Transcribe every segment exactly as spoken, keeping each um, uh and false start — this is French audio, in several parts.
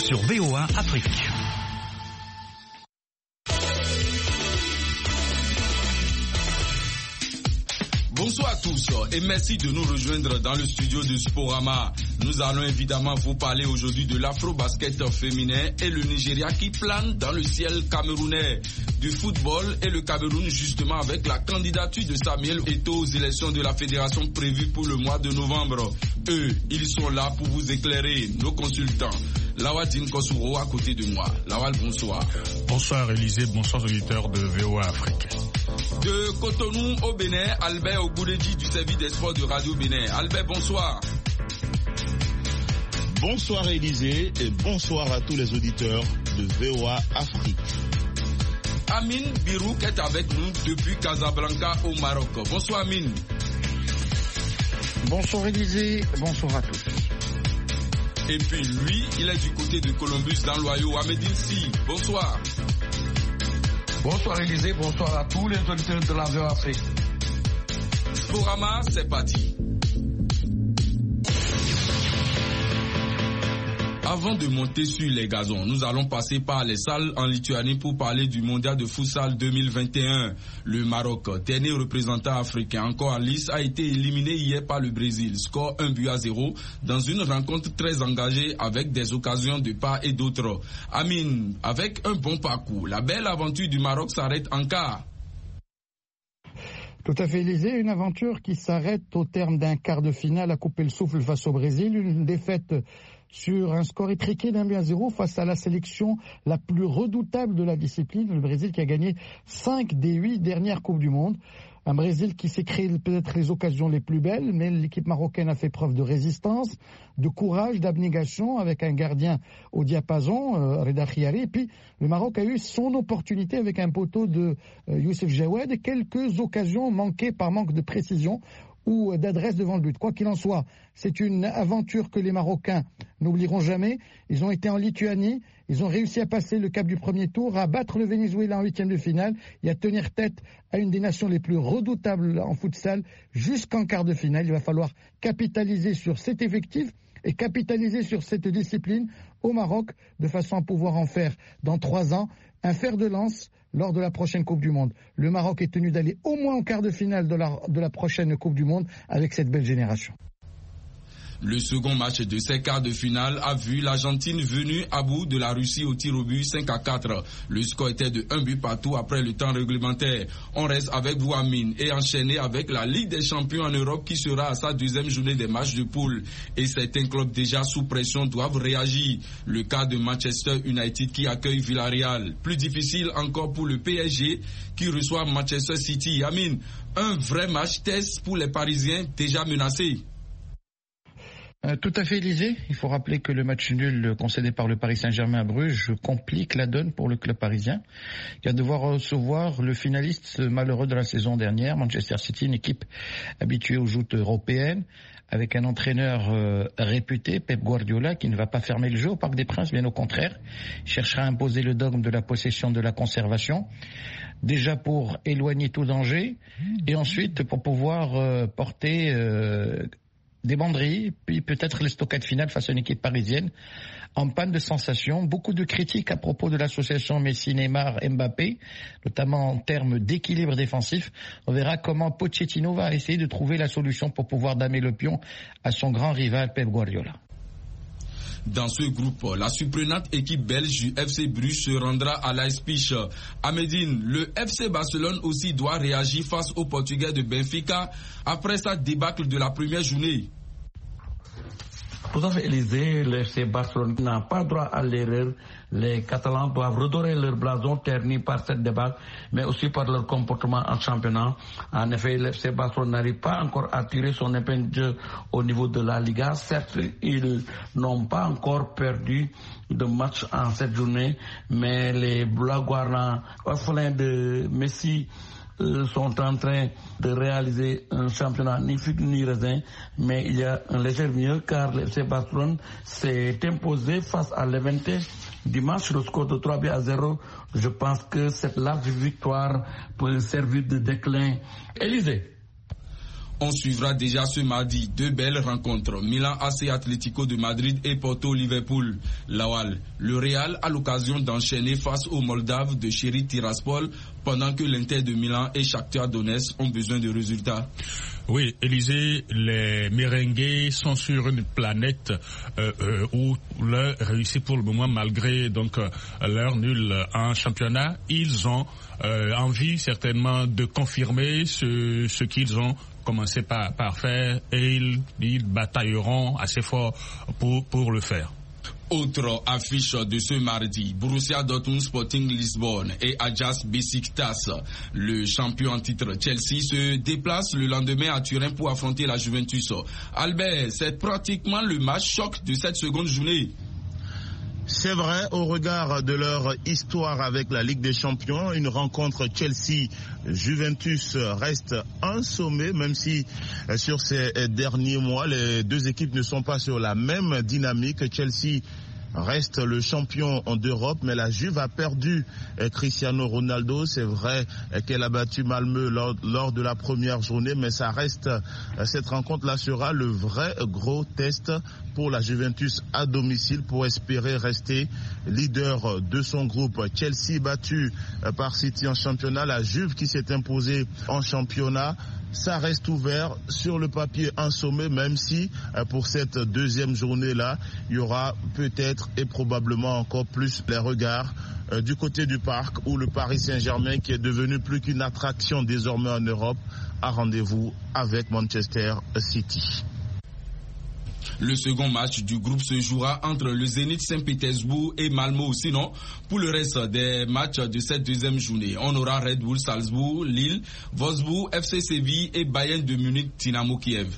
sur V O A Afrique. Bonsoir à tous et merci de nous rejoindre dans le studio de Sporama. Nous allons évidemment vous parler aujourd'hui de l'afro-basket féminin et le Nigeria qui plane dans le ciel camerounais. Du football et le Cameroun justement avec la candidature de Samuel Eto'o aux élections de la fédération prévues pour le mois de novembre. Eux, ils sont là pour vous éclairer, nos consultants. Lawal Dinkosuro à côté de moi. Lawal, bonsoir. Bonsoir Élisée, bonsoir auditeurs de V O A Afrique. De Cotonou au Bénin, Albert Ogouredji du service des sports de Radio Bénin. Albert, bonsoir. Bonsoir Élisée et bonsoir à tous les auditeurs de V O A Afrique. Amine Birouk est avec nous depuis Casablanca au Maroc. Bonsoir Amine. Bonsoir Élisée, bonsoir à tous. Et puis lui, il est du côté de Columbus dans l'Ohio, Ahmedine Si. Bonsoir. Bonsoir Élisée, bonsoir à tous les auditeurs de la V O A Afrique. Sporama, c'est parti. Avant de monter sur les gazons, nous allons passer par les salles en Lituanie pour parler du mondial de futsal deux mille vingt et un. Le Maroc, dernier représentant africain encore en lice, a été éliminé hier par le Brésil. Score un but à zéro dans une rencontre très engagée avec des occasions de part et d'autre. Amine, avec un bon parcours, la belle aventure du Maroc s'arrête en quart. Tout à fait, Élysée, une aventure qui s'arrête au terme d'un quart de finale à couper le souffle face au Brésil, une défaite sur un score étriqué d'un but à zéro face à la sélection la plus redoutable de la discipline, le Brésil qui a gagné cinq des huit dernières Coupes du Monde. Un Brésil qui s'est créé peut-être les occasions les plus belles, mais l'équipe marocaine a fait preuve de résistance, de courage, d'abnégation avec un gardien au diapason, euh, Reda Khiari. Et puis le Maroc a eu son opportunité avec un poteau de euh, Youssef Jawed et quelques occasions manquées par manque de précision ou d'adresse devant le but. Quoi qu'il en soit, c'est une aventure que les Marocains n'oublieront jamais. Ils ont été en Lituanie, ils ont réussi à passer le cap du premier tour, à battre le Venezuela en huitième de finale et à tenir tête à une des nations les plus redoutables en futsal jusqu'en quart de finale. Il va falloir capitaliser sur cet effectif et capitaliser sur cette discipline au Maroc de façon à pouvoir en faire dans trois ans un fer de lance lors de la prochaine Coupe du Monde. Le Maroc est tenu d'aller au moins en quart de finale de la, de la prochaine Coupe du Monde avec cette belle génération. Le second match de ces quarts de finale a vu l'Argentine venue à bout de la Russie au tir au but cinq à quatre. Le score était de un but partout après le temps réglementaire. On reste avec vous Amine et enchaîné avec la Ligue des champions en Europe qui sera à sa deuxième journée des matchs de poule. Et certains clubs déjà sous pression doivent réagir. Le cas de Manchester United qui accueille Villarreal. Plus difficile encore pour le P S G qui reçoit Manchester City. Amine, un vrai match test pour les Parisiens déjà menacés. Euh, tout à fait, Élysée. Il faut rappeler que le match nul concédé par le Paris Saint-Germain à Bruges complique la donne pour le club parisien, qui va devoir recevoir le finaliste malheureux de la saison dernière, Manchester City, une équipe habituée aux joutes européennes, avec un entraîneur euh, réputé, Pep Guardiola, qui ne va pas fermer le jeu au Parc des Princes, bien au contraire. Il cherchera à imposer le dogme de la possession, de la conservation, déjà pour éloigner tout danger, et ensuite pour pouvoir euh, porter... Euh, des banderilles, puis peut-être le stockade final face à une équipe parisienne en panne de sensations. Beaucoup de critiques à propos de l'association Messi-Neymar-Mbappé, notamment en termes d'équilibre défensif. On verra comment Pochettino va essayer de trouver la solution pour pouvoir damer le pion à son grand rival Pep Guardiola. Dans ce groupe, la surprenante équipe belge du F C Bruges se rendra à Leipzig. À Médine, le F C Barcelone aussi doit réagir face au Portugais de Benfica après sa débâcle de la première journée. Tout à fait, Élysée, le F C Barcelone n'a pas droit à l'erreur. Les Catalans doivent redorer leur blason terni par cette débâcle, mais aussi par leur comportement en championnat. En effet, le F C Barcelone n'arrive pas encore à tirer son épingle de jeu au niveau de la Liga. Certes, ils n'ont pas encore perdu de match en cette journée, mais les Blaugrana orphelins de Messi sont en train de réaliser un championnat ni figue ni raisin, mais il y a un léger mieux car le F C Barcelone s'est imposé face à Levante dimanche, le score de trois buts à zéro. Je pense que cette large victoire peut servir de déclin. Élysée. On suivra déjà ce mardi deux belles rencontres, Milan A C Atlético de Madrid et Porto Liverpool. Lawal, le Real a l'occasion d'enchaîner face aux Moldaves de Chéri Tiraspol pendant que l'Inter de Milan et Shakhtar Donetsk ont besoin de résultats. Oui, Élisée, les merengues sont sur une planète euh, euh, où leur réussit pour le moment, malgré donc euh, leur nul en championnat, ils ont euh, envie certainement de confirmer ce, ce qu'ils ont commencé par, par faire et ils, ils batailleront assez fort pour, pour le faire. Autre affiche de ce mardi, Borussia Dortmund Sporting Lisbonne et Ajax Besiktas. Le champion en titre Chelsea se déplace le lendemain à Turin pour affronter la Juventus. Albert, c'est pratiquement le match choc de cette seconde journée. C'est vrai, au regard de leur histoire avec la Ligue des Champions, une rencontre Chelsea-Juventus reste un sommet, même si sur ces derniers mois, les deux équipes ne sont pas sur la même dynamique. Chelsea reste le champion d'Europe, mais la Juve a perdu Cristiano Ronaldo. C'est vrai qu'elle a battu Malmö lors, lors de la première journée, mais ça reste, cette rencontre-là sera le vrai gros test pour la Juventus à domicile pour espérer rester leader de son groupe. Chelsea battu par City en championnat, la Juve qui s'est imposée en championnat. Ça reste ouvert sur le papier, un sommet, même si pour cette deuxième journée-là, il y aura peut-être et probablement encore plus les regards euh, du côté du parc où le Paris Saint-Germain, qui est devenu plus qu'une attraction désormais en Europe, a rendez-vous avec Manchester City. Le second match du groupe se jouera entre le Zénith Saint-Pétersbourg et Malmö. Sinon, pour le reste des matchs de cette deuxième journée, on aura Red Bull Salzbourg, Lille, Wolfsburg, F C Séville et Bayern de Munich, Dynamo Kiev.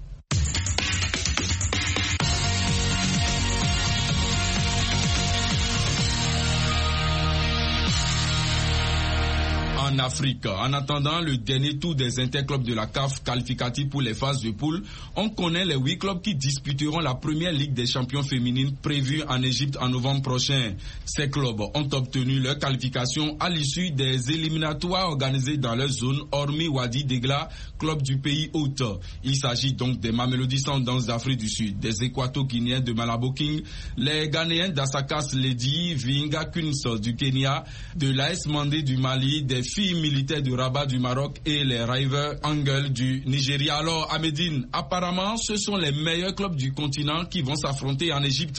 En Afrique, en attendant le dernier tour des interclubs de la C A F qualificatif pour les phases de poule, on connaît les huit clubs qui disputeront la première Ligue des champions féminines prévue en Égypte en novembre prochain. Ces clubs ont obtenu leur qualification à l'issue des éliminatoires organisées dans leur zone, hormis Wadi Degla, club du pays hôte. Il s'agit donc des Mamelodi Sundowns d'Afrique du Sud, des Équato-Guinéens de Malabo King, les Ghanéens d'Asakas Lady, Vinga Queens du Kenya, de l'A S Mandé du Mali, des filles militaires du Rabat du Maroc et les River Angel du Nigeria. Alors, à Médine, apparemment, ce sont les meilleurs clubs du continent qui vont s'affronter en Égypte.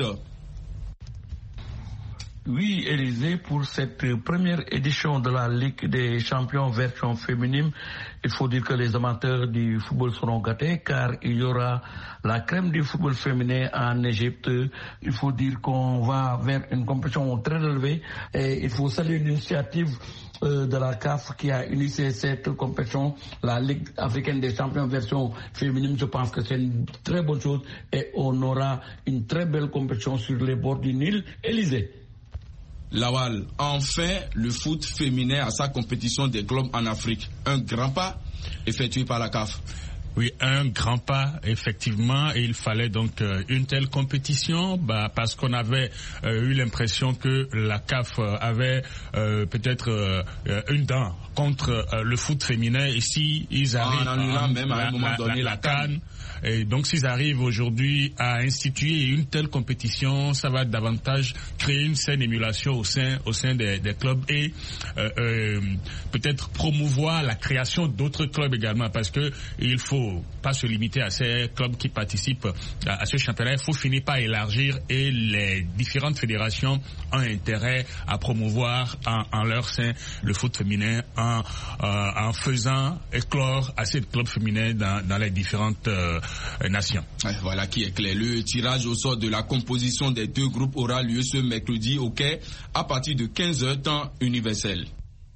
Oui, Élisée, pour cette première édition de la Ligue des champions version féminine, il faut dire que les amateurs du football seront gâtés car il y aura la crème du football féminin en Égypte. Il faut dire qu'on va vers une compétition très élevée et il faut saluer l'initiative euh, de la C A F qui a initié cette compétition, la Ligue africaine des champions version féminine. Je pense que c'est une très bonne chose et on aura une très belle compétition sur les bords du Nil. Élisée. Lawal, enfin, le foot féminin a sa compétition des clubs en Afrique. Un grand pas effectué par la C A F. Oui, un grand pas, effectivement, et il fallait donc euh, une telle compétition, bah, parce qu'on avait euh, eu l'impression que la C A F avait euh, peut-être euh, une dent contre euh, le foot féminin, et si ils arrivent en annulant même à un moment la, donné la, la la CAN. Et donc s'ils arrivent aujourd'hui à instituer une telle compétition, ça va davantage créer une saine émulation au sein au sein des, des clubs et euh, euh, peut-être promouvoir la création d'autres clubs également, parce que il faut pas se limiter à ces clubs qui participent à, à ce championnat. Il faut finir par élargir et les différentes fédérations ont intérêt à promouvoir en, en leur sein le foot féminin en, euh, en faisant éclore assez de clubs féminins dans, dans les différentes euh, nations. Voilà qui est clair. Le tirage au sort de la composition des deux groupes aura lieu ce mercredi au Caire à partir de quinze heures temps universel.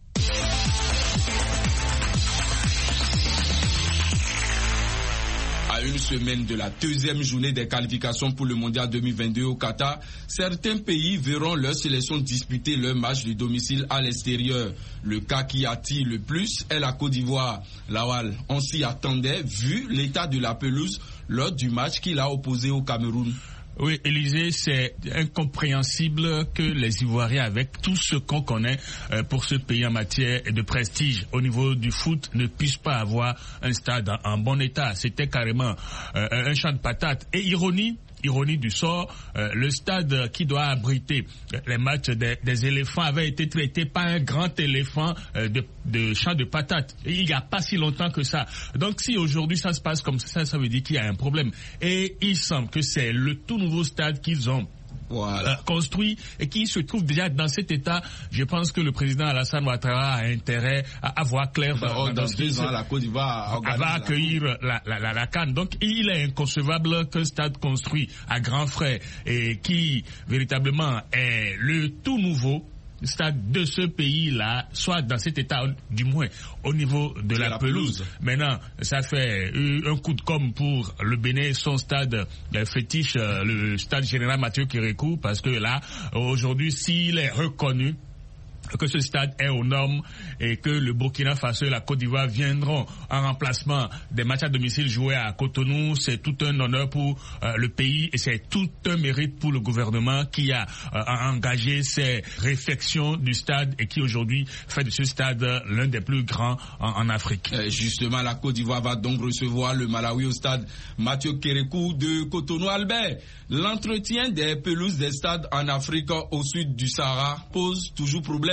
À une semaine de la deuxième journée des qualifications pour le Mondial deux mille vingt-deux au Qatar, certains pays verront leur sélection disputer leur match de domicile à l'extérieur. Le cas qui attire le plus est la Côte d'Ivoire. Lawal, on s'y attendait vu l'état de la pelouse lors du match qu'il a opposé au Cameroun. Oui, Élysée, c'est incompréhensible que les Ivoiriens, avec tout ce qu'on connaît euh, pour ce pays en matière de prestige au niveau du foot, ne puissent pas avoir un stade en, en bon état. C'était carrément euh, un champ de patates. Et ironie, Ironie du sort, euh, le stade qui doit abriter les matchs des, des éléphants avait été traité par un grand éléphant euh, de, de champ de patates. Et il n'y a pas si longtemps que ça. Donc si aujourd'hui ça se passe comme ça, ça veut dire qu'il y a un problème. Et il semble que c'est le tout nouveau stade qu'ils ont Voilà. Euh, construit et qui se trouve déjà dans cet état. Je pense que le président Alassane Ouattara a intérêt à avoir clair bah, dans, dans, dans deux ans la Côte d'Ivoire va accueillir la, la, la, la CAN. Donc il est inconcevable qu'un stade construit à grands frais et qui véritablement est le tout nouveau stade de ce pays-là soit dans cet état, du moins au niveau de la, la pelouse. pelouse. Maintenant, ça fait un coup de com' pour le Bénin, son stade fétiche, le stade général Mathieu Kérékou, parce que là, aujourd'hui, s'il est reconnu que ce stade est aux normes et que le Burkina Faso et la Côte d'Ivoire viendront en remplacement des matchs à domicile joués à Cotonou, c'est tout un honneur pour euh, le pays et c'est tout un mérite pour le gouvernement qui a euh, engagé ces réflexions du stade et qui aujourd'hui fait de ce stade l'un des plus grands en, en Afrique. Euh, justement, la Côte d'Ivoire va donc recevoir le Malawi au stade Mathieu Kérékou de Cotonou. Albert, l'entretien des pelouses des stades en Afrique au sud du Sahara pose toujours problème.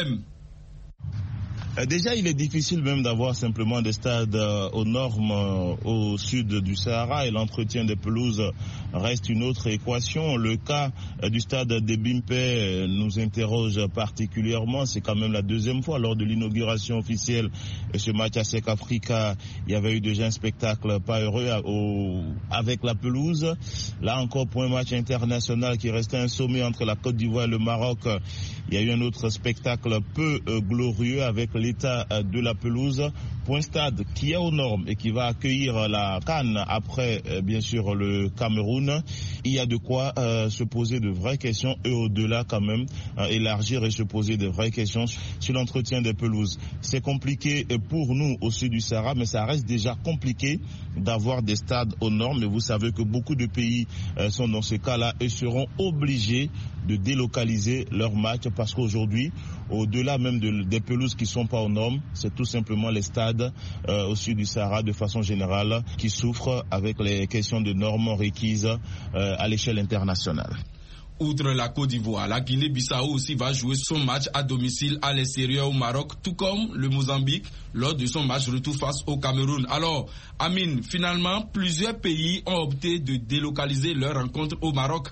Déjà, il est difficile même d'avoir simplement des stades euh, aux normes euh, au sud du Sahara et l'entretien des pelouses reste une autre équation. Le cas euh, du stade de Bimpe euh, nous interroge particulièrement. C'est quand même la deuxième fois lors de l'inauguration officielle de ce match à Sec Africa. Il y avait eu déjà un spectacle pas heureux à, au, avec la pelouse. Là encore, pour un match international qui restait un sommet entre la Côte d'Ivoire et le Maroc, il y a eu un autre spectacle peu euh, glorieux avec l'état de la pelouse pour un stade qui est aux normes et qui va accueillir la CAN après euh, bien sûr le Cameroun. Il y a de quoi euh, se poser de vraies questions et au-delà quand même euh, élargir et se poser de vraies questions sur l'entretien des pelouses. C'est compliqué pour nous au sud du Sahara, mais ça reste déjà compliqué d'avoir des stades aux normes. Et vous savez que beaucoup de pays euh, sont dans ce cas-là et seront obligés de délocaliser leurs matchs parce qu'aujourd'hui, au-delà même de, des pelouses qui ne sont pas aux normes, c'est tout simplement les stades euh, au sud du Sahara de façon générale qui souffrent avec les questions de normes requises euh, à l'échelle internationale. Outre la Côte d'Ivoire, la Guinée-Bissau aussi va jouer son match à domicile à l'extérieur au Maroc, tout comme le Mozambique lors de son match retour face au Cameroun. Alors, Amine, finalement, plusieurs pays ont opté de délocaliser leur rencontre au Maroc.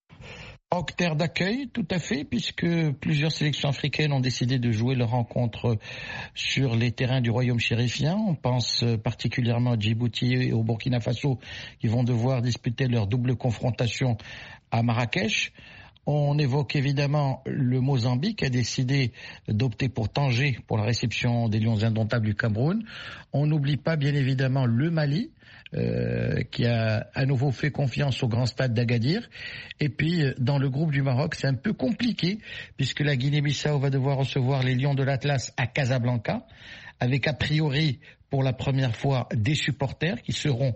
Maroc, terre d'accueil, tout à fait, puisque plusieurs sélections africaines ont décidé de jouer leur rencontre sur les terrains du royaume chérifien. On pense particulièrement à Djibouti et au Burkina Faso qui vont devoir disputer leur double confrontation à Marrakech. On évoque évidemment le Mozambique qui a décidé d'opter pour Tanger pour la réception des Lions indomptables du Cameroun. On n'oublie pas bien évidemment le Mali, Euh, qui a à nouveau fait confiance au grand stade d'Agadir. Et puis, dans le groupe du Maroc, c'est un peu compliqué, puisque la Guinée-Bissau va devoir recevoir les Lions de l'Atlas à Casablanca, avec a priori, pour la première fois, des supporters qui seront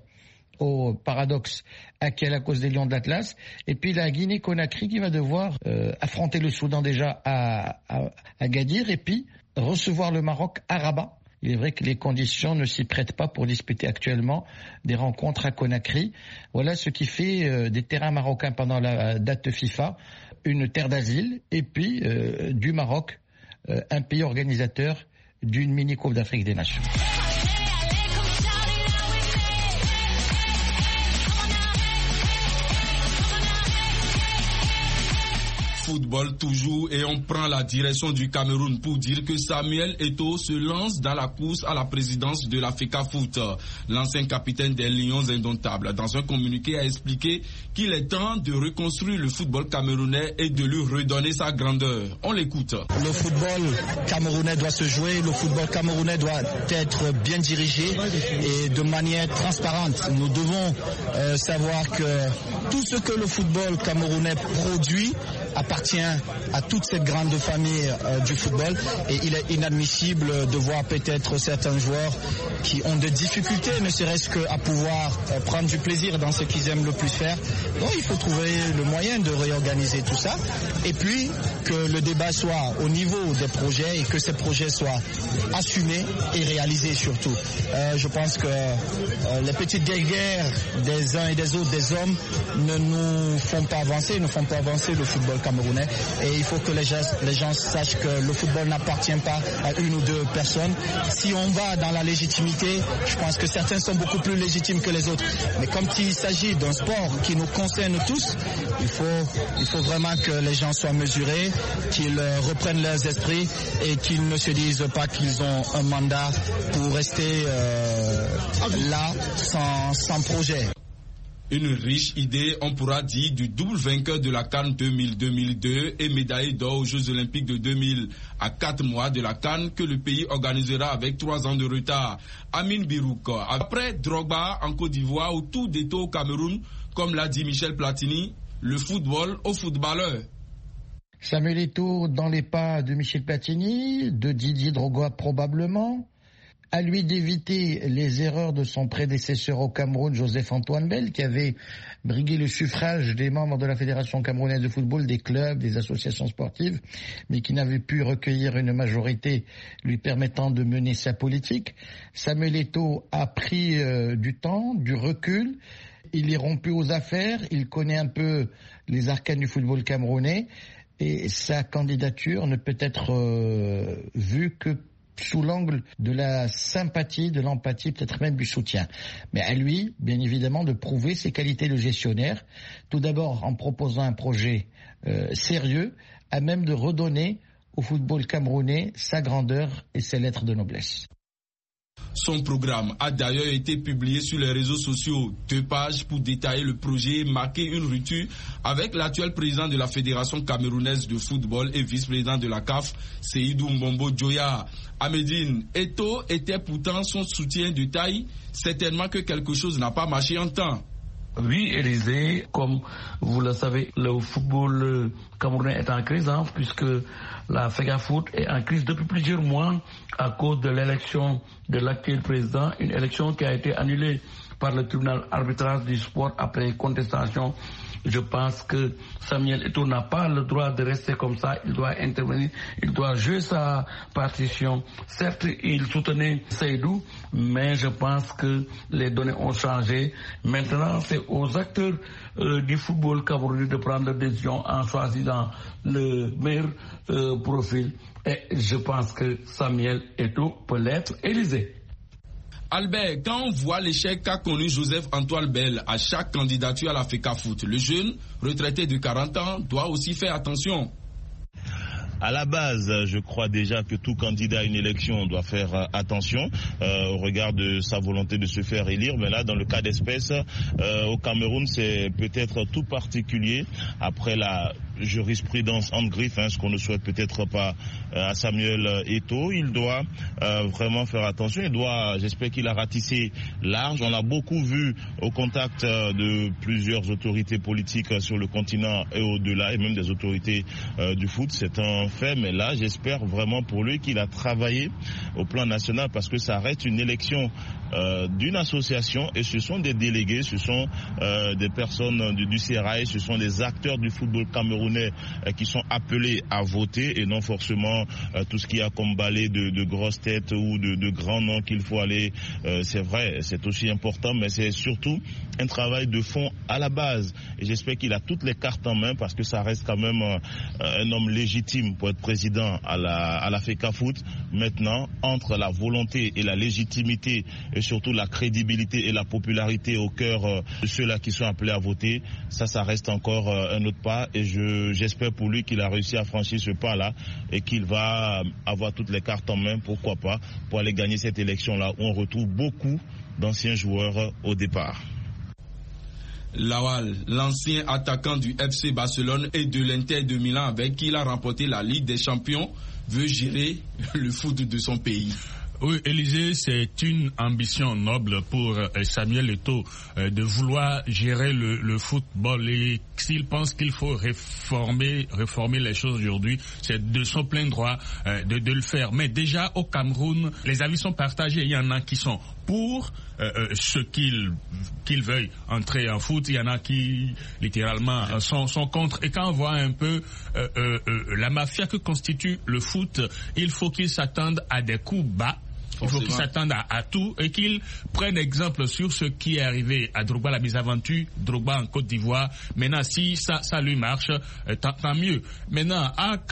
au paradoxe acquis à la cause des Lions de l'Atlas. Et puis la Guinée-Conakry qui va devoir euh, affronter le Soudan déjà à, à, à Agadir, et puis recevoir le Maroc à Rabat. Il est vrai que les conditions ne s'y prêtent pas pour disputer actuellement des rencontres à Conakry. Voilà ce qui fait euh, des terrains marocains pendant la date FIFA une terre d'asile, et puis euh, du Maroc, euh, un pays organisateur d'une mini-coupe d'Afrique des Nations. Football toujours, et on prend la direction du Cameroun pour dire que Samuel Eto'o se lance dans la course à la présidence de la FECAFOOT. L'ancien capitaine des Lions indomptables, dans un communiqué, a expliqué qu'il est temps de reconstruire le football camerounais et de lui redonner sa grandeur. On l'écoute. Le football camerounais doit se jouer, le football camerounais doit être bien dirigé et de manière transparente. Nous devons euh, savoir que tout ce que le football camerounais produit appartient à toute cette grande famille euh, du football, et il est inadmissible de voir peut-être certains joueurs qui ont des difficultés, ne serait-ce qu'à pouvoir euh, prendre du plaisir dans ce qu'ils aiment le plus faire. Donc il faut trouver le moyen de réorganiser tout ça, et puis que le débat soit au niveau des projets et que ces projets soient assumés et réalisés surtout. Euh, je pense que euh, les petites guerres des uns et des autres, des hommes, ne nous font pas avancer, ne font pas avancer le football camerounais, et il faut que les gens, les gens sachent que le football n'appartient pas à une ou deux personnes. Si on va dans la légitimité, je pense que certains sont beaucoup plus légitimes que les autres, mais comme il s'agit d'un sport qui nous concerne tous, il faut, il faut vraiment que les gens soient mesurés, qu'ils reprennent leurs esprits et qu'ils ne se disent pas qu'ils ont un mandat pour rester euh, là sans, sans projet. Une riche idée, on pourra dire, du double vainqueur de la CAN deux mille deux et médaillé d'or aux Jeux Olympiques de deux mille à quatre mois de la CAN que le pays organisera avec trois ans de retard. Amine Birouk, après Drogba en Côte d'Ivoire ou tout détour au Cameroun, comme l'a dit Michel Platini, le football aux footballeurs. Samuel Eto'o dans les pas de Michel Platini, de Didier Drogba probablement. À lui d'éviter les erreurs de son prédécesseur au Cameroun, Joseph-Antoine Bell, qui avait brigué le suffrage des membres de la Fédération camerounaise de football, des clubs, des associations sportives, mais qui n'avait pu recueillir une majorité lui permettant de mener sa politique. Samuel Eto'o a pris euh, du temps, du recul. Il est rompu aux affaires, il connaît un peu les arcanes du football camerounais, et sa candidature ne peut être euh, vue que sous l'angle de la sympathie, de l'empathie, peut-être même du soutien. Mais à lui, bien évidemment, de prouver ses qualités de gestionnaire, tout d'abord en proposant un projet euh, sérieux, à même de redonner au football camerounais sa grandeur et ses lettres de noblesse. Son programme a d'ailleurs été publié sur les réseaux sociaux. Deux pages pour détailler le projet et marquer une rupture avec l'actuel président de la Fédération camerounaise de football et vice-président de la C A F, Seydou Mbombo Djoya. À Médine, Eto'o était pourtant son soutien de taille. Certainement que quelque chose n'a pas marché en temps. Oui, Élysée, comme vous le savez, le football camerounais est en crise, hein, puisque la FEGAFOOT est en crise depuis plusieurs mois à cause de l'élection de l'actuel président, une élection qui a été annulée par le tribunal arbitrage du sport après contestation. Je pense que Samuel Eto'o n'a pas le droit de rester comme ça, il doit intervenir, il doit jouer sa partition. Certes, il soutenait Seydou, mais je pense que les données ont changé. Maintenant, c'est aux acteurs euh, du football camerounais de prendre des décisions en choisissant le meilleur euh, profil. Et je pense que Samuel Eto'o peut l'être. Élysée. Albert, quand on voit l'échec qu'a connu Joseph-Antoine Bell à chaque candidature à la FECAFOOT, le jeune, retraité de quarante ans, doit aussi faire attention. À la base, je crois déjà que tout candidat à une élection doit faire attention euh, au regard de sa volonté de se faire élire. Mais là, dans le cas d'espèce, euh, au Cameroun, c'est peut-être tout particulier après la jurisprudence en griffe, hein, ce qu'on ne souhaite peut-être pas euh, à Samuel Eto'o. Il doit euh, vraiment faire attention. Il doit, j'espère qu'il a ratissé large. On l'a beaucoup vu au contact euh, de plusieurs autorités politiques euh, sur le continent et au-delà, et même des autorités euh, du foot. C'est un fait, mais là, j'espère vraiment pour lui qu'il a travaillé au plan national, parce que ça reste une élection euh, d'une association, et ce sont des délégués, ce sont euh, des personnes du, du C R A I, ce sont des acteurs du football camerounais euh, qui sont appelés à voter, et non forcément euh, tout ce qu'il y a comme balai de, de grosses têtes ou de, de grands noms qu'il faut aller. Euh, c'est vrai, c'est aussi important, mais c'est surtout un travail de fond à la base, et j'espère qu'il a toutes les cartes en main, parce que ça reste quand même euh, un homme légitime pour être président à la, à la FECAFOOT. Maintenant, entre la volonté et la légitimité, et surtout la crédibilité et la popularité au cœur euh, de ceux-là qui sont appelés à voter, ça, ça reste encore euh, un autre pas, et je, j'espère pour lui qu'il a réussi à franchir ce pas-là, et qu'il va avoir toutes les cartes en main, pourquoi pas, pour aller gagner cette élection-là, où on retrouve beaucoup d'anciens joueurs au départ. Lawal, l'ancien attaquant du F C Barcelone et de l'Inter de Milan avec qui il a remporté la Ligue des Champions, veut gérer le foot de son pays. Oui, Élisée, c'est une ambition noble pour euh, Samuel Eto'o euh, de vouloir gérer le, le football. Et s'il pense qu'il faut réformer, réformer les choses aujourd'hui, c'est de son plein droit euh, de, de le faire. Mais déjà au Cameroun, les avis sont partagés. Il y en a qui sont pour euh, euh, ce qu'ils qu'ils veuillent entrer en foot. Il y en a qui littéralement euh, sont, sont contre. Et quand on voit un peu euh, euh, euh, la mafia que constitue le foot, il faut qu'ils s'attendent à des coups bas. Il faut qu'ils s'attendent à, à tout et qu'ils prennent exemple sur ce qui est arrivé à Drogba, la mésaventure, Drogba en Côte d'Ivoire. Maintenant, si ça, ça lui marche, euh, tant, tant mieux. Maintenant, à,